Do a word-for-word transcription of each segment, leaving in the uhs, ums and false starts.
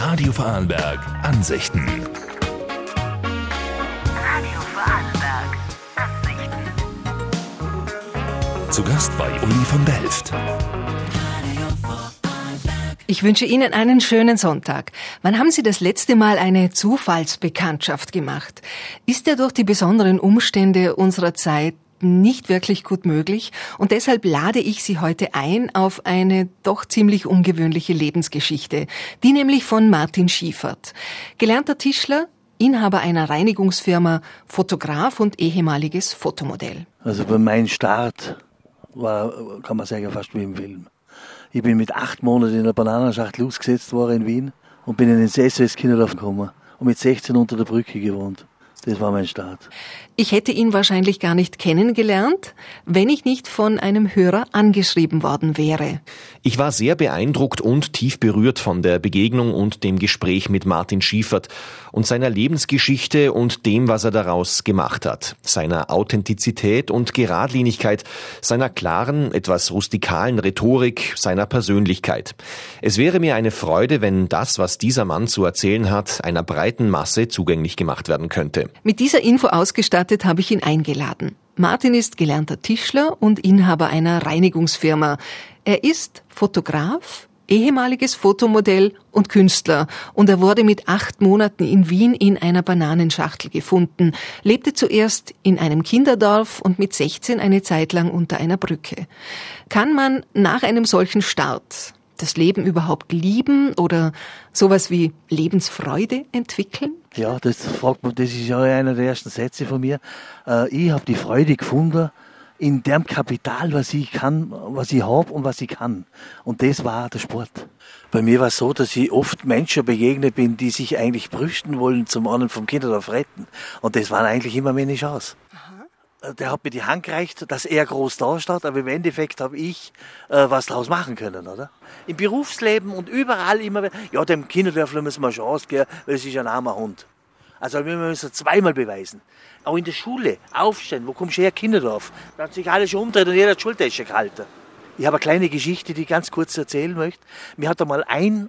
Radio Vorarlberg Ansichten. Radio Vorarlberg Ansichten. Zu Gast bei Uli von Delft. Ich wünsche Ihnen einen schönen Sonntag. Wann haben Sie das letzte Mal eine Zufallsbekanntschaft gemacht? Ist ja durch die besonderen Umstände unserer Zeit nicht wirklich gut möglich und deshalb lade ich Sie heute ein auf eine doch ziemlich ungewöhnliche Lebensgeschichte, die nämlich von Martin Schiefert. Gelernter Tischler, Inhaber einer Reinigungsfirma, Fotograf und ehemaliges Fotomodell. Also bei meinem Start war, kann man sagen, fast wie im Film. Ich bin mit acht Monaten in einer Bananenschachtel ausgesetzt worden in Wien und bin in den S O S-Kinderdorf gekommen und mit sechzehn unter der Brücke gewohnt. Das war mein Start. Ich hätte ihn wahrscheinlich gar nicht kennengelernt, wenn ich nicht von einem Hörer angeschrieben worden wäre. Ich war sehr beeindruckt und tief berührt von der Begegnung und dem Gespräch mit Martin Schiefert und seiner Lebensgeschichte und dem, was er daraus gemacht hat. Seiner Authentizität und Geradlinigkeit, seiner klaren, etwas rustikalen Rhetorik, seiner Persönlichkeit. Es wäre mir eine Freude, wenn das, was dieser Mann zu erzählen hat, einer breiten Masse zugänglich gemacht werden könnte. Mit dieser Info ausgestattet habe ich ihn eingeladen. Martin ist gelernter Tischler und Inhaber einer Reinigungsfirma. Er ist Fotograf, ehemaliges Fotomodell und Künstler und er wurde mit acht Monaten in Wien in einer Bananenschachtel gefunden, lebte zuerst in einem Kinderdorf und mit sechzehn eine Zeit lang unter einer Brücke. Kann man nach einem solchen Start das Leben überhaupt lieben oder sowas wie Lebensfreude entwickeln? Ja, das fragt man, das ist ja einer der ersten Sätze von mir. Äh, ich habe die Freude gefunden in dem Kapital, was ich kann, was ich habe und was ich kann. Und das war der Sport. Bei mir war es so, dass ich oft Menschen begegnet bin, die sich eigentlich brüsten wollen, zum anderen vom Kinderdorf retten. Und das waren eigentlich immer meine Chance. Der hat mir die Hand gereicht, dass er groß da steht, aber im Endeffekt habe ich äh, was draus machen können, oder? Im Berufsleben und überall immer, ja, dem Kinderdörfler müssen wir eine Chance geben, weil es ist ein armer Hund. Also wir müssen es zweimal beweisen. Auch in der Schule, aufstehen, wo kommst du her, Kinderdorf? Da hat sich alle schon umgedreht und jeder hat die Schultasche gehalten. Ich habe eine kleine Geschichte, die ich ganz kurz erzählen möchte. Mir hat einmal ein...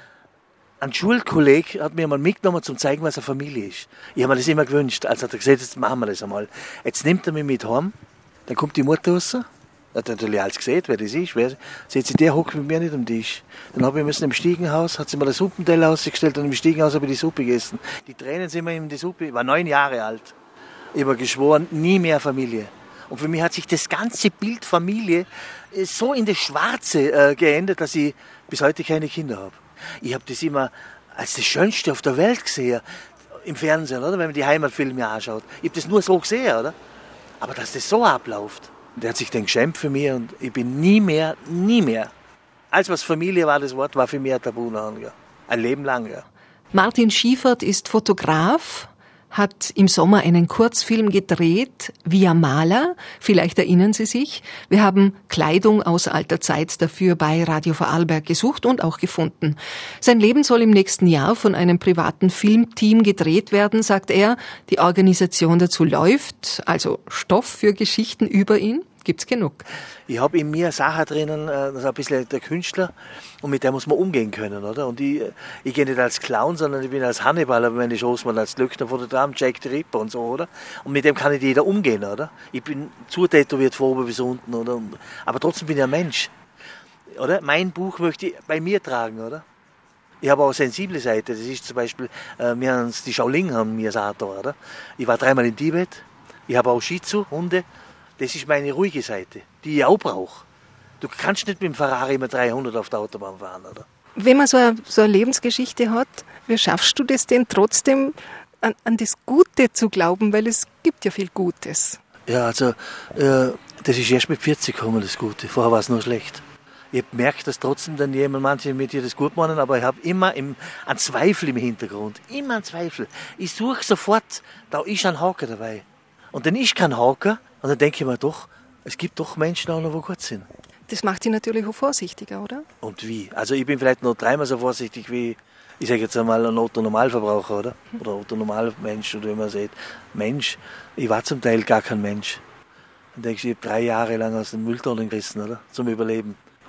Ein Schulkolleg hat mir mal mitgenommen, zum zeigen, was eine Familie ist. Ich habe mir das immer gewünscht. Also hat er gesagt, jetzt machen wir das einmal. Jetzt nimmt er mich mit heim, dann kommt die Mutter raus, hat natürlich alles gesehen, wer das ist. Wer, sieht sie, der hockt mit mir nicht am Tisch. Dann habe ich müssen im Stiegenhaus, hat sie mir den Suppenteller ausgestellt und im Stiegenhaus habe ich die Suppe gegessen. Die Tränen sind mir in die Suppe, ich war neun Jahre alt. Ich habe geschworen, nie mehr Familie. Und für mich hat sich das ganze Bild Familie so in das Schwarze äh, geändert, dass ich bis heute keine Kinder habe. Ich habe das immer als das Schönste auf der Welt gesehen, im Fernsehen, oder? Wenn man die Heimatfilme anschaut. Ich habe das nur so gesehen, oder? Aber dass das so abläuft, der hat sich dann geschämt für mich und ich bin nie mehr, nie mehr. Alles, was Familie war, das Wort war für mich ein Tabu. Ja. Ein Leben lang, ja. Martin Schiefert ist Fotograf, hat im Sommer einen Kurzfilm gedreht, Via Maler, vielleicht erinnern Sie sich. Wir haben Kleidung aus alter Zeit dafür bei Radio Vorarlberg gesucht und auch gefunden. Sein Leben soll im nächsten Jahr von einem privaten Filmteam gedreht werden, sagt er. Die Organisation dazu läuft, also Stoff für Geschichten über ihn gibt's genug. Ich habe in mir Sachen drinnen, das ist ein bisschen der Künstler und mit der muss man umgehen können, oder? Und ich, ich gehe nicht als Clown, sondern ich bin als Hannibal, aber meine Chance mal als Löckner von der Dame, Jack the Ripper und so, oder? Und mit dem kann nicht jeder umgehen, oder? Ich bin zu tätowiert von oben bis unten, oder? Aber trotzdem bin ich ein Mensch, oder? Mein Buch möchte ich bei mir tragen, oder? Ich habe auch eine sensible Seite, das ist zum Beispiel, äh, wir haben die Shaolin haben mir gesagt, oder? Ich war dreimal in Tibet, ich habe auch Shih Tzu, Hunde. Das ist meine ruhige Seite, die ich auch brauche. Du kannst nicht mit dem Ferrari immer dreihundert auf der Autobahn fahren, oder? Wenn man so eine, so eine Lebensgeschichte hat, wie schaffst du das denn trotzdem, an, an das Gute zu glauben? Weil es gibt ja viel Gutes. Ja, also, äh, das ist erst mit vierzig gekommen, das Gute. Vorher war es nur schlecht. Ich habe gemerkt, dass trotzdem dann jemand, manche mit dir das gut meinen, aber ich habe immer im, einen Zweifel im Hintergrund. Immer einen Zweifel. Ich suche sofort, da ist ein Haken dabei. Und dann ist kein Haken. Und dann denke ich mir doch, es gibt doch Menschen auch noch, die gut sind. Das macht dich natürlich auch vorsichtiger, oder? Und wie? Also ich bin vielleicht noch dreimal so vorsichtig wie, ich sage jetzt einmal, ein Otto-Normalverbraucher, oder? Oder Otto-Normalmensch, oder wie man sieht. Mensch, ich war zum Teil gar kein Mensch. Dann denke ich, ich habe drei Jahre lang aus den Mülltonnen gerissen, oder? Zum Überleben.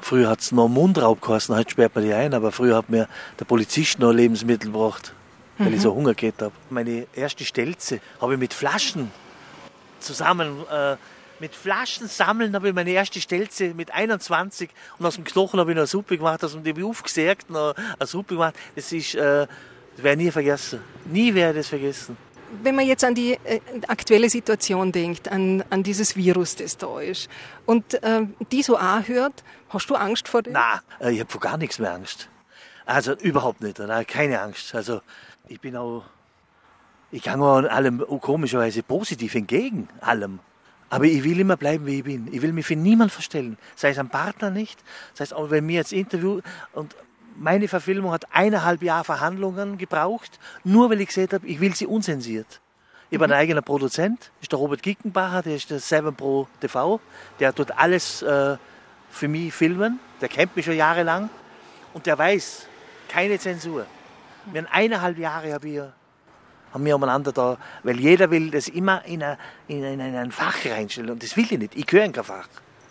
Früher hat es noch Mundraub geheißen, heute sperrt man die ein, aber früher hat mir der Polizist noch Lebensmittel gebracht, weil mhm. ich so Hunger gehabt habe. Meine erste Stelze habe ich mit Flaschen zusammen, äh, mit Flaschen sammeln habe ich meine erste Stelze mit einundzwanzig und aus dem Knochen habe ich noch eine Suppe gemacht, aus dem habe ich aufgesägt, noch eine Suppe gemacht. Das ist, äh, das werde ich nie vergessen. Nie werde ich das vergessen. Wenn man jetzt an die äh, aktuelle Situation denkt, an, an dieses Virus, das da ist, und äh, die so anhört, hast du Angst vor dem? Nein, äh, ich habe vor gar nichts mehr Angst. Also überhaupt nicht, nein, keine Angst. Also ich bin auch, ich gehe auch allem komischerweise positiv entgegen, allem. Aber ich will immer bleiben, wie ich bin. Ich will mich für niemanden verstellen. Sei es am Partner nicht, sei es auch bei mir jetzt Interview. Und meine Verfilmung hat eineinhalb Jahre Verhandlungen gebraucht, nur weil ich gesehen habe, ich will sie unzensiert. Ich bin mhm. ein eigener Produzent, das ist der Robert Gickenbacher, der ist der Seven Pro T V. Der tut alles äh, für mich filmen, der kennt mich schon jahrelang und der weiß, keine Zensur. Wir haben eineinhalb Jahre habe ich haben wir umeinander da, weil jeder will das immer in, eine, in, ein, in ein Fach reinstellen und das will ich nicht. Ich gehöre in kein Fach.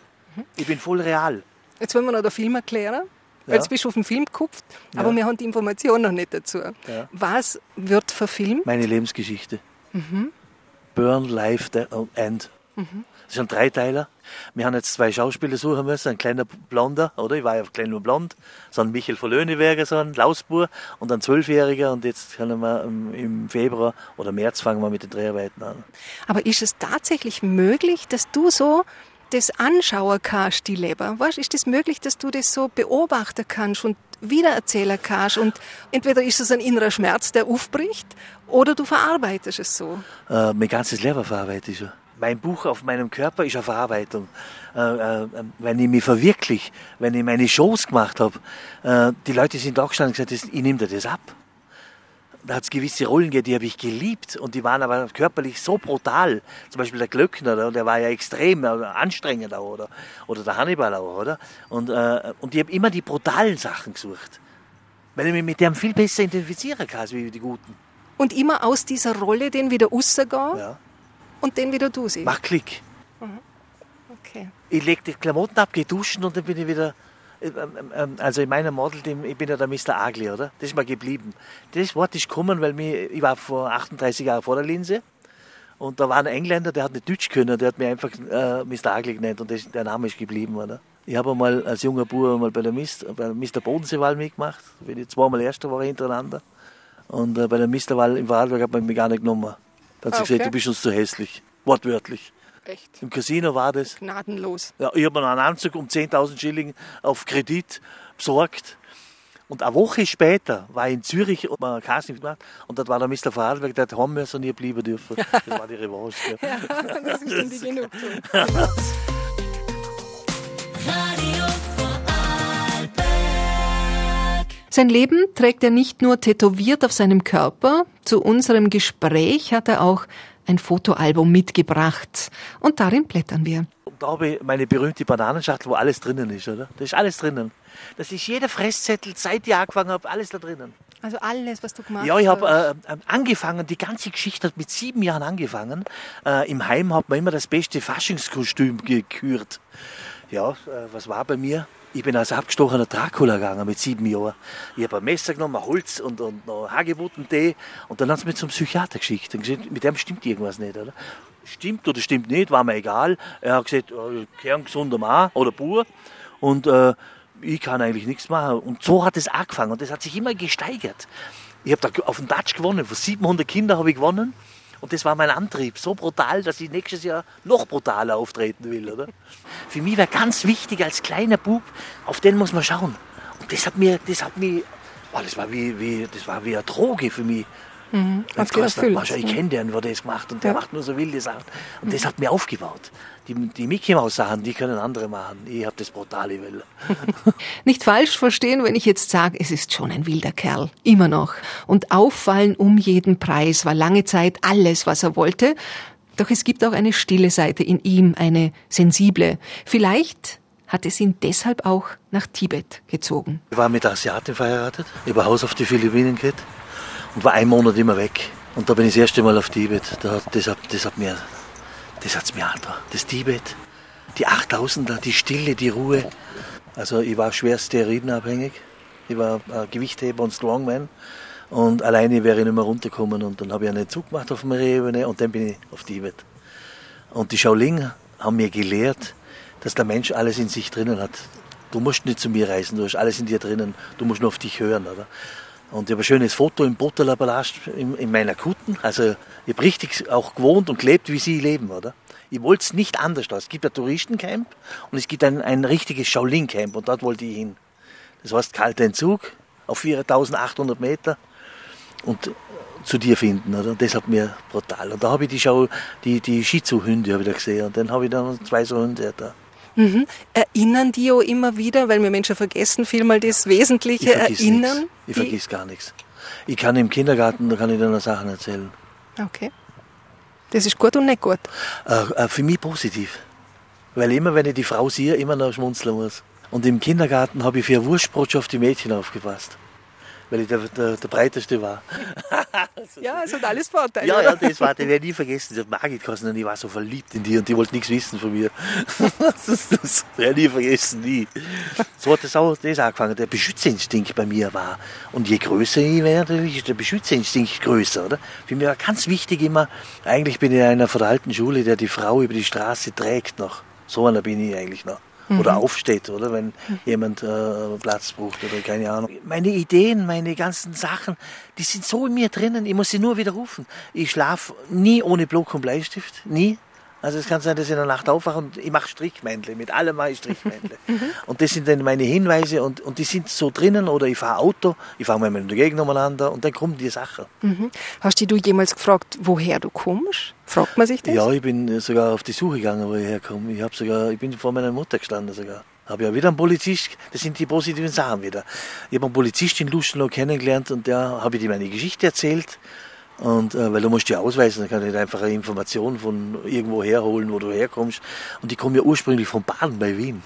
Ich bin voll real. Jetzt wollen wir noch den Film erklären, weil jetzt bist du auf den Film gekupft, aber ja. wir haben die Information noch nicht dazu. Ja. Was wird verfilmt? Meine Lebensgeschichte. Mhm. Burn, Life, End. Mhm. Das ist ein Dreiteiler. Wir haben jetzt zwei Schauspieler suchen müssen, ein kleiner Blonder, oder? Ich war ja klein und blond. So ein Michael von Löhneberger, so ein Lausbur und ein Zwölfjähriger. Und jetzt können wir im Februar oder März fangen wir mit den Dreharbeiten an. Aber ist es tatsächlich möglich, dass du so das anschauen kannst, die Leber? Weißt, ist es das möglich, dass du das so beobachten kannst und wiedererzählen kannst? Und entweder ist es ein innerer Schmerz, der aufbricht, oder du verarbeitest es so? Äh, mein ganzes Leben verarbeite ich schon. Mein Buch auf meinem Körper ist eine Verarbeitung. Äh, äh, wenn ich mich verwirkliche, wenn ich meine Shows gemacht habe, äh, die Leute sind da gestanden und gesagt, ich nehme dir das ab. Da hat es gewisse Rollen gegeben, die habe ich geliebt und die waren aber körperlich so brutal. Zum Beispiel der Glöckner, der war ja extrem anstrengend auch, oder, oder der Hannibal auch, oder? Und, äh, und ich habe immer die brutalen Sachen gesucht, weil ich mich mit dem viel besser identifizieren kann als wie die Guten. Und immer aus dieser Rolle den wieder rausgehen? Ja. Und den wieder du siehst? Mach Klick. Mhm. Okay. Ich lege die Klamotten ab, gehe duschen und dann bin ich wieder... Also in meinem Model, ich bin ja der Mister Ugly, oder? Das ist mir geblieben. Das Wort ist gekommen, weil mich, ich war vor achtunddreißig Jahren vor der Linse und da war ein Engländer, der hat nicht Deutsch können, der hat mich einfach äh, Mister Ugly genannt und das, der Name ist geblieben, oder? Ich habe einmal als junger Bub mal bei der Mister, bei der Mister Bodenseewahl mitgemacht, bin ich zweimal Erster war hintereinander und äh, bei der Misterwahl im Vorarlberg hat man mich gar nicht genommen. Da hat sie okay. gesagt, du bist uns zu hässlich, wortwörtlich. Echt? Im Casino war das. Gnadenlos. Ja, ich habe mir einen Anzug um zehntausend Schilling auf Kredit besorgt. Und eine Woche später war ich in Zürich und habe ein Casting gemacht. Und dort war der Mister Vorarlberg, der hat haben müssen und ich bleiben dürfen. Das war die Revanche. Ja, das ist dann die Genugtuung. Sein Leben trägt er nicht nur tätowiert auf seinem Körper. Zu unserem Gespräch hat er auch ein Fotoalbum mitgebracht. Und darin blättern wir. Da habe ich meine berühmte Bananenschachtel, wo alles drinnen ist, oder? Da ist alles drinnen. Das ist jeder Fresszettel, seit ich angefangen habe, alles da drinnen. Also alles, was du gemacht hast? Ja, ich habe äh, angefangen, die ganze Geschichte hat mit sieben Jahren angefangen. Äh, Im Heim hat man immer das beste Faschingskostüm gekürt. Ja, äh, was war bei mir? Ich bin als abgestochener Dracula gegangen mit sieben Jahren. Ich habe ein Messer genommen, ein Holz und, und noch Hagebuttentee. Und dann haben sie mich zum Psychiater geschickt. Und gesagt, mit dem stimmt irgendwas nicht, oder? Stimmt oder stimmt nicht, war mir egal. Er hat gesagt, kerngesunder Mann oder Bub. Und äh, ich kann eigentlich nichts machen. Und so hat es angefangen. Und das hat sich immer gesteigert. Ich habe da auf dem Dutch gewonnen. Von siebenhundert Kindern habe ich gewonnen. Und das war mein Antrieb, so brutal, dass ich nächstes Jahr noch brutaler auftreten will, oder? Für mich war ganz wichtig, als kleiner Bub, auf den muss man schauen. Und das hat mir, das hat mich, oh, das war wie, wie, das war wie eine Droge für mich. Mhm. Als Kostner, ich kenne den, der das macht und der ja. macht nur so wilde Sachen. Und mhm. das hat mir aufgebaut. Die, die Mickey Maus Sachen, die können andere machen. Ich habe das brutale Will. Nicht falsch verstehen, wenn ich jetzt sage, es ist schon ein wilder Kerl. Immer noch. Und auffallen um jeden Preis war lange Zeit alles, was er wollte. Doch es gibt auch eine stille Seite in ihm, eine sensible. Vielleicht hat es ihn deshalb auch nach Tibet gezogen. Ich war mit einer Asiatin verheiratet. Ich habe ein Haus auf die Philippinen gehabt. Und war einen Monat immer weg. Und da bin ich das erste Mal auf Tibet. Das, das, hat, das hat mir, das hat's mir angetan. Das Tibet, die achttausender, die Stille, die Ruhe, Also ich war schwer steroidenabhängig. Ich war äh, Gewichtheber und Strongman. Und alleine wäre ich nicht mehr runtergekommen. Und dann habe ich einen Zug gemacht auf der Ebene und dann bin ich auf Tibet. Und die Shaolin haben mir gelehrt, dass der Mensch alles in sich drinnen hat. Du musst nicht zu mir reisen, du hast alles in dir drinnen. Du musst nur auf dich hören, oder? Und ich habe ein schönes Foto im Potala Palast in, in meiner Kutten. Also ich habe richtig auch gewohnt und gelebt, wie sie leben, oder? Ich wollte es nicht anders. Es gibt ein Touristencamp und es gibt ein, ein richtiges Shaolin-Camp und dort wollte ich hin. Das heißt kalter Entzug auf viertausendachthundert Meter und zu dir finden, oder? Das hat mir brutal. Und da habe ich die, Schau, die, die Shih Tzu-Hunde habe ich da gesehen und dann habe ich dann zwei so Hunde da. Mhm. Erinnern die auch immer wieder, weil wir Menschen vergessen vielmal das Wesentliche, ich vergiss erinnern? Nix. Ich vergiss gar nichts. Ich kann im Kindergarten, da kann ich dann noch Sachen erzählen. Okay. Das ist gut und nicht gut? Äh, äh, für mich positiv. Weil immer, wenn ich die Frau sehe, immer noch schmunzeln muss. Und im Kindergarten habe ich für eine Wurstbrot auf die Mädchen aufgepasst. Weil ich der, der, der Breiteste war. Ja, es hat alles Vorteile. Ja, ja, das war, den werde ich nie vergessen. Die hat Margit geheißen und ich war so verliebt in die und die wollte nichts wissen von mir. Das, das werde ich nie vergessen, nie. So hat das auch das angefangen, der Beschützerinstinkt bei mir war. Und je größer ich werde, natürlich ist der Beschützerinstinkt größer, oder? Für mich war ganz wichtig immer, eigentlich bin ich in einer von der alten Schule, der die Frau über die Straße trägt noch. So einer bin ich eigentlich noch. Oder aufsteht, oder wenn jemand äh, Platz braucht oder keine Ahnung. Meine Ideen, meine ganzen Sachen, die sind so in mir drinnen, ich muss sie nur widerrufen. Ich schlafe nie ohne Block und Bleistift, nie. Also es kann sein, dass ich in der Nacht aufwache und ich mache Strichmännle, mit allem mache ich Strichmännle. Und das sind dann meine Hinweise und, und die sind so drinnen oder ich fahre Auto, ich fahre mal mit der Gegend umeinander und dann kommen die Sachen. Mhm. Hast du jemals gefragt, woher du kommst? Fragt man sich das? Ja, ich bin sogar auf die Suche gegangen, wo ich herkomme. Ich, hab sogar, ich bin vor meiner Mutter gestanden sogar. Habe ja wieder einen Polizist, das sind die positiven Sachen wieder. Ich habe einen Polizist in Lustenau kennengelernt und der habe ich ihm meine Geschichte erzählt. Und, äh, weil du musst dich ausweisen, dann kann ich nicht einfach eine Information von irgendwo herholen, wo du herkommst. Und ich komme ja ursprünglich von Baden bei Wien.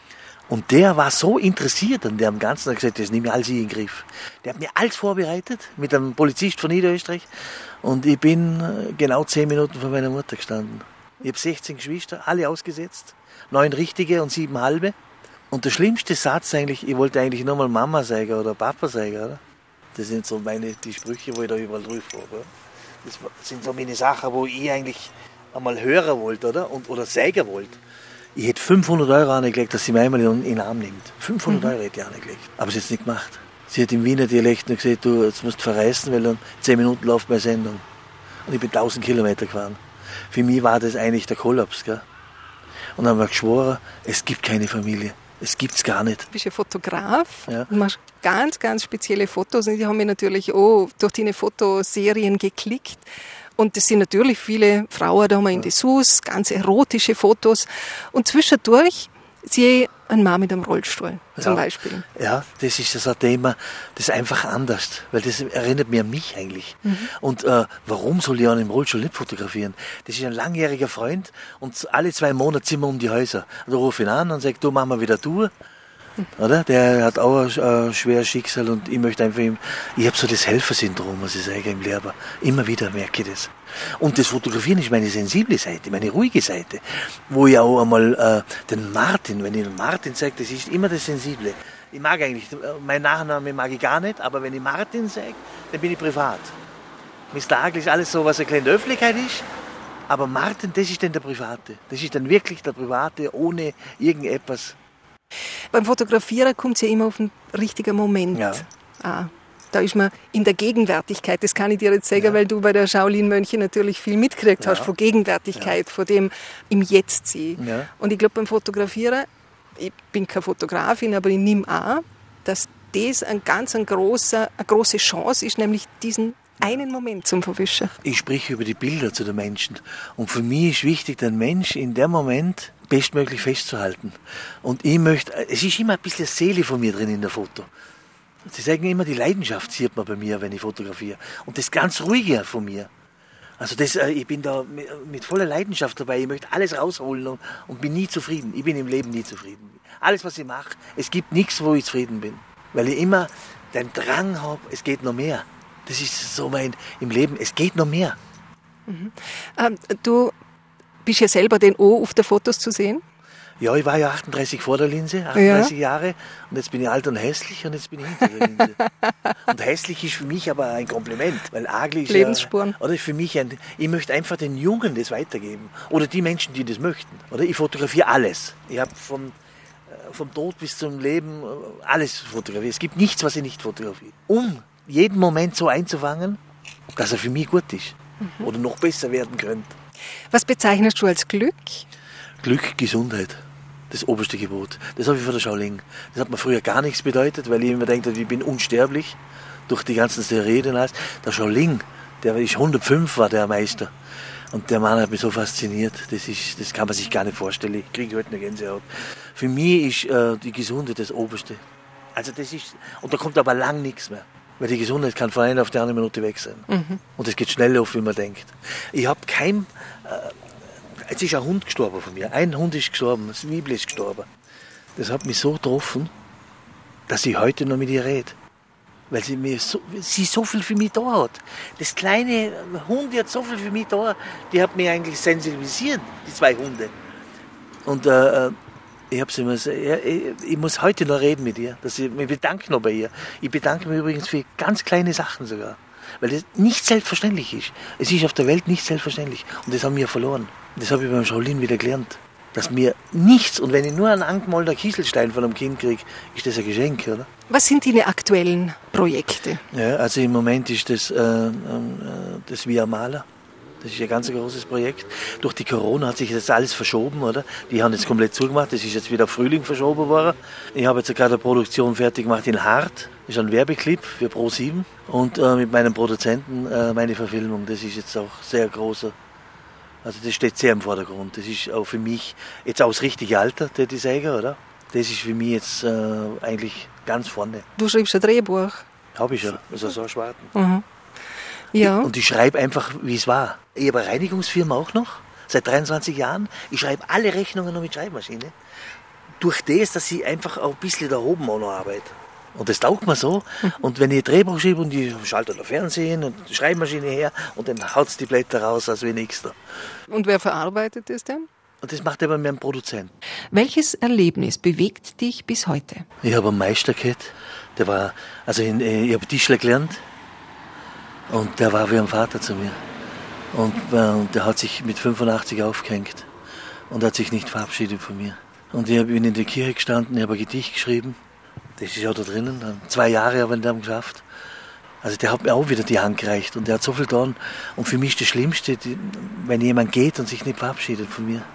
Und der war so interessiert an dem Ganzen, er hat gesagt, das nehme ich alles in den Griff. Der hat mir alles vorbereitet, mit einem Polizist von Niederösterreich. Und ich bin äh, genau zehn Minuten von meiner Mutter gestanden. Ich habe sechzehn Geschwister, alle ausgesetzt. Neun richtige und sieben halbe. Und der schlimmste Satz eigentlich, ich wollte eigentlich nur mal Mama sagen oder Papa sagen, oder? Das sind so meine, die Sprüche, wo ich da überall drauf habe. Das sind so meine Sachen, wo ich eigentlich einmal hören wollte, oder? Und, oder sagen wollte. Ich hätte fünfhundert Euro angelegt, dass sie mich einmal in den Arm nimmt. fünfhundert Euro hätte ich angelegt. Aber sie hat es nicht gemacht. Sie hat im Wiener Dialekt nur gesagt, du, jetzt musst du verreisen, weil dann zehn Minuten läuft meine Sendung. Und ich bin tausend Kilometer gefahren. Für mich war das eigentlich der Kollaps, gell? Und dann haben wir geschworen, es gibt keine Familie. Es gibt's gar nicht. Du bist ja Fotograf Ja. und machst ganz, ganz spezielle Fotos. Und die haben mich natürlich auch durch deine Fotoserien geklickt. Und das sind natürlich viele Frauen, da haben wir in Dessous, ganz erotische Fotos. Und zwischendurch sehe ich einen Mann mit einem Rollstuhl zum Ja. Beispiel. Ja, das ist so ein Thema, das ist einfach anders, weil das erinnert mich an mich eigentlich. Mhm. Und äh, warum soll ich an einem Rollstuhl nicht fotografieren? Das ist ein langjähriger Freund und alle zwei Monate sind wir um die Häuser. Da rufe ich ihn an und sage, du, machen wir wieder Tour. Oder? Der hat auch ein äh, schweres Schicksal und ich möchte einfach ihm, ich habe so das Helfersyndrom, muss ich sagen, im Lehrer. Immer wieder merke ich das. Und das Fotografieren ist meine sensible Seite, meine ruhige Seite, wo ich auch einmal äh, den Martin, wenn ich den Martin sage, das ist immer das Sensible. Ich mag eigentlich, mein Nachname mag ich gar nicht, aber wenn ich Martin sage, dann bin ich privat. Mister Agel ist alles so, was eine kleine Öffentlichkeit ist, aber Martin, das ist dann der Private. Das ist dann wirklich der Private, ohne irgendetwas. Beim Fotografieren kommt es ja immer auf den richtigen Moment. Ja. Ah, da ist man in der Gegenwärtigkeit, das kann ich dir jetzt sagen, Ja. weil du bei der Shaolin-Mönche natürlich viel mitgekriegt Ja. hast, von Gegenwärtigkeit, von dem im Jetzt sein. Ja. Und ich glaube beim Fotografieren, ich bin keine Fotografin, aber ich nehme an, dass das ein ganz ein großer, eine große Chance ist, nämlich diesen einen Moment zum Verwischen. Ich spreche über die Bilder zu den Menschen. Und für mich ist wichtig, den Mensch in dem Moment bestmöglich festzuhalten. Und ich möchte, es ist immer ein bisschen Seele von mir drin in der Foto. Sie sagen immer, die Leidenschaft sieht man bei mir, wenn ich fotografiere. Und das ganz Ruhige von mir. Also das, äh, ich bin da mit, mit voller Leidenschaft dabei. Ich möchte alles rausholen und, und bin nie zufrieden. Ich bin im Leben nie zufrieden. Alles, was ich mache, es gibt nichts, wo ich zufrieden bin. Weil ich immer den Drang habe, es geht noch mehr. Das ist so mein, im Leben, es geht noch mehr. Mhm. Ähm, du bist ja selber den O auf den Fotos zu sehen. Ja, ich war ja achtunddreißig vor der Linse, achtunddreißig ja. Jahre. Und jetzt bin ich alt und hässlich und jetzt bin ich hinter der Linse. Und hässlich ist für mich aber ein Kompliment, weil Agli ist Lebensspuren. Ja, oder ist für mich ein, ich möchte einfach den Jungen das weitergeben. Oder die Menschen, die das möchten. Oder ich fotografiere alles. Ich habe vom, vom Tod bis zum Leben alles fotografiert. Es gibt nichts, was ich nicht fotografiere. Um jeden Moment so einzufangen, dass er für mich gut ist. Mhm. Oder noch besser werden könnte. Was bezeichnest du als Glück? Glück, Gesundheit. Das oberste Gebot. Das habe ich von der Shaolin. Das hat mir früher gar nichts bedeutet, weil ich immer gedacht habe, ich bin unsterblich durch die ganzen Steroide und alles. Der Shaolin, der ist hundertfünf, war der Meister. Und der Mann hat mich so fasziniert. Das, ist, das kann man sich gar nicht vorstellen. Ich kriege heute eine Gänsehaut. Für mich ist äh, die Gesundheit das oberste. Also das ist, und da kommt aber lang nichts mehr. Weil die Gesundheit kann von einer auf die andere Minute weg sein. Mhm. Und es geht schneller auf, wie man denkt. Ich habe kein... Äh, Jetzt ist ein Hund gestorben von mir. Ein Hund ist gestorben, das Wiebel ist gestorben. Das hat mich so getroffen, dass ich heute noch mit ihr rede. Weil sie, mir so, sie so viel für mich da hat. Das kleine Hund, die hat so viel für mich da. Die hat mich eigentlich sensibilisiert, die zwei Hunde. Und äh, ich, hab's immer, ich, ich muss heute noch reden mit ihr. Dass ich mich bedanke noch bei ihr. Ich bedanke mich übrigens für ganz kleine Sachen sogar. Weil das nicht selbstverständlich ist. Es ist auf der Welt nicht selbstverständlich. Und das haben wir verloren. Das habe ich beim Shaolin wieder gelernt. Dass mir nichts, und wenn ich nur einen angemalten Kieselstein von einem Kind kriege, ist das ein Geschenk, oder? Was sind deine aktuellen Projekte? Ja, also im Moment ist das, äh, äh, das Via Maler. Das ist ein ganz großes Projekt. Durch die Corona hat sich das alles verschoben, oder? Die haben jetzt komplett zugemacht. Das ist jetzt wieder Frühling verschoben worden. Ich habe jetzt gerade eine Produktion fertig gemacht in Hart. Das ist ein Werbeclip für Pro sieben. Und äh, mit meinem Produzenten äh, meine Verfilmung. Das ist jetzt auch sehr großer. Also das steht sehr im Vordergrund. Das ist auch für mich jetzt auch das richtige Alter, der die sagen, oder? Das ist für mich jetzt äh, eigentlich ganz vorne. Du schreibst ein Drehbuch? Habe ich ja, also so schwarten. Mhm. Ja. Und ich schreibe einfach, wie es war. Ich habe eine Reinigungsfirma auch noch, seit dreiundzwanzig Jahren. Ich schreibe alle Rechnungen noch mit Schreibmaschine. Durch das, dass ich einfach auch ein bisschen da oben auch noch arbeite. Und das taugt mir so. Und wenn ich ein Drehbuch schreibe und ich schalte da Fernsehen und die Schreibmaschine her und dann haut es die Blätter raus als wie nichts da. Und wer verarbeitet das denn? Und das macht aber mein Produzent. Welches Erlebnis bewegt dich bis heute? Ich habe einen Meister gehabt, der war, also ich, ich habe Tischler gelernt und der war wie ein Vater zu mir. Und äh, der hat sich mit fünfundachtzig aufgehängt und hat sich nicht verabschiedet von mir. Und ich bin in der Kirche gestanden, ich habe ein Gedicht geschrieben. Das ist ja da drinnen. Zwei Jahre habe ich damit geschafft. Also der hat mir auch wieder die Hand gereicht und der hat so viel getan. Und für mich ist das Schlimmste, die, wenn jemand geht und sich nicht verabschiedet von mir.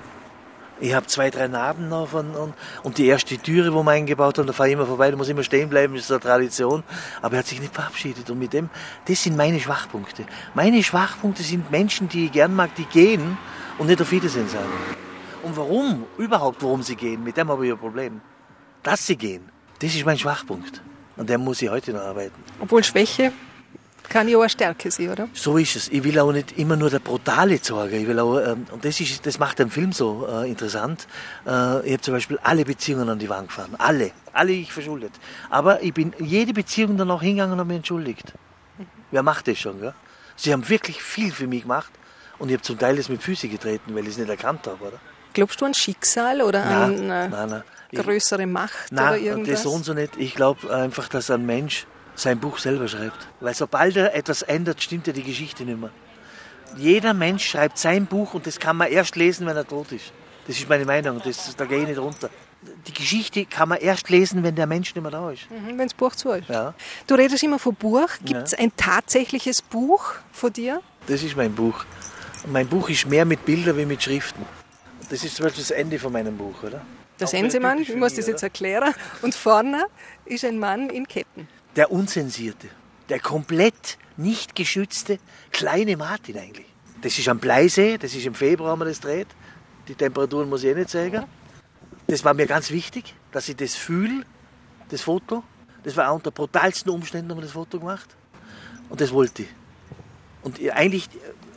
Ich habe zwei, drei Narben noch von, und, und die erste Türe, wo wir eingebaut haben, da fahre ich immer vorbei, da muss ich immer stehen bleiben, das ist eine Tradition. Aber er hat sich nicht verabschiedet. Und mit dem, das sind meine Schwachpunkte. Meine Schwachpunkte sind Menschen, die ich gern mag, die gehen und nicht auf Wiedersehen sagen. Und warum, überhaupt warum sie gehen, mit dem habe ich ein Problem. Dass sie gehen. Das ist mein Schwachpunkt. An dem muss ich heute noch arbeiten. Obwohl Schwäche kann ja auch eine Stärke sein, oder? So ist es. Ich will auch nicht immer nur der Brutale zeigen. Ich will auch, ähm, und das, ist, das macht den Film so äh, interessant. Äh, ich habe zum Beispiel alle Beziehungen an die Wand gefahren. Alle. Alle ich verschuldet. Aber ich bin jede Beziehung dann auch hingegangen und habe mich entschuldigt. Mhm. Wer macht das schon? Gell? Sie haben wirklich viel für mich gemacht. Und ich habe zum Teil das mit Füßen getreten, weil ich es nicht erkannt habe. Oder? Glaubst du an Schicksal oder nein, an... Äh, nein, nein. größere Macht Nein, oder irgendwas? das so und so nicht. Ich glaube einfach, dass ein Mensch sein Buch selber schreibt. Weil sobald er etwas ändert, stimmt ja die Geschichte nicht mehr. Jeder Mensch schreibt sein Buch und das kann man erst lesen, wenn er tot ist. Das ist meine Meinung, das, da gehe ich nicht runter. Die Geschichte kann man erst lesen, wenn der Mensch nicht mehr da ist. Mhm, wenn das Buch zu ist. Ja. Du redest immer von Buch. Gibt es ja. ein tatsächliches Buch von dir? Das ist mein Buch. Und mein Buch ist mehr mit Bildern wie mit Schriften. Das ist zum Beispiel das Ende von meinem Buch, oder? Der Sensemann, ich muss das jetzt erklären, und vorne ist ein Mann in Ketten. Der unzensierte, der komplett nicht geschützte kleine Martin eigentlich. Das ist am Bleisee, das ist im Februar, haben wir das gedreht. Die Temperaturen muss ich eh nicht sagen. Das war mir ganz wichtig, dass ich das fühle, das Foto. Das war auch unter brutalsten Umständen haben wir das Foto gemacht. Und das wollte ich. Und eigentlich,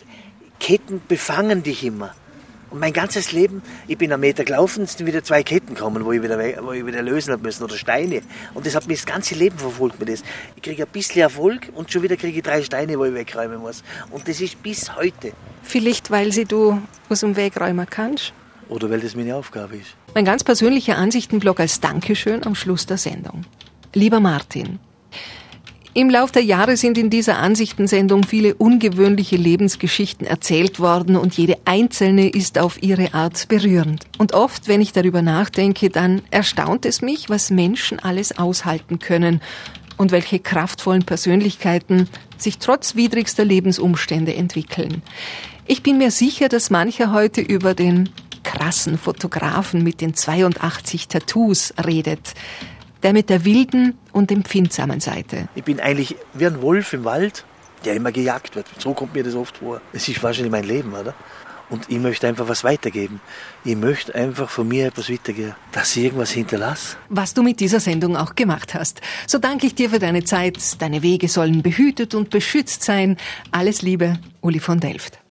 Ketten befangen dich immer. Und mein ganzes Leben, ich bin einen Meter gelaufen, es sind wieder zwei Ketten gekommen, wo ich wieder, wo ich wieder lösen habe müssen, oder Steine. Und das hat mich das ganze Leben verfolgt mit das. Ich kriege ein bisschen Erfolg und schon wieder kriege ich drei Steine, wo ich wegräumen muss. Und das ist bis heute. Vielleicht, weil sie du aus dem Weg räumen kannst? oder weil das meine Aufgabe ist. Mein ganz persönlicher Ansichtenblock als Dankeschön am Schluss der Sendung. Lieber Martin, im Lauf der Jahre sind in dieser Ansichtensendung viele ungewöhnliche Lebensgeschichten erzählt worden und jede einzelne ist auf ihre Art berührend. Und oft, wenn ich darüber nachdenke, dann erstaunt es mich, was Menschen alles aushalten können und welche kraftvollen Persönlichkeiten sich trotz widrigster Lebensumstände entwickeln. Ich bin mir sicher, dass mancher heute über den krassen Fotografen mit den zweiundachtzig Tattoos redet, der mit der wilden und empfindsamen Seite. Ich bin eigentlich wie ein Wolf im Wald, der immer gejagt wird. So kommt mir das oft vor. Es ist wahrscheinlich mein Leben, oder? Und ich möchte einfach was weitergeben. Ich möchte einfach von mir etwas weitergeben, dass ich irgendwas hinterlasse. Was du mit dieser Sendung auch gemacht hast. So danke ich dir für deine Zeit. Deine Wege sollen behütet und beschützt sein. Alles Liebe, Uli von Delft.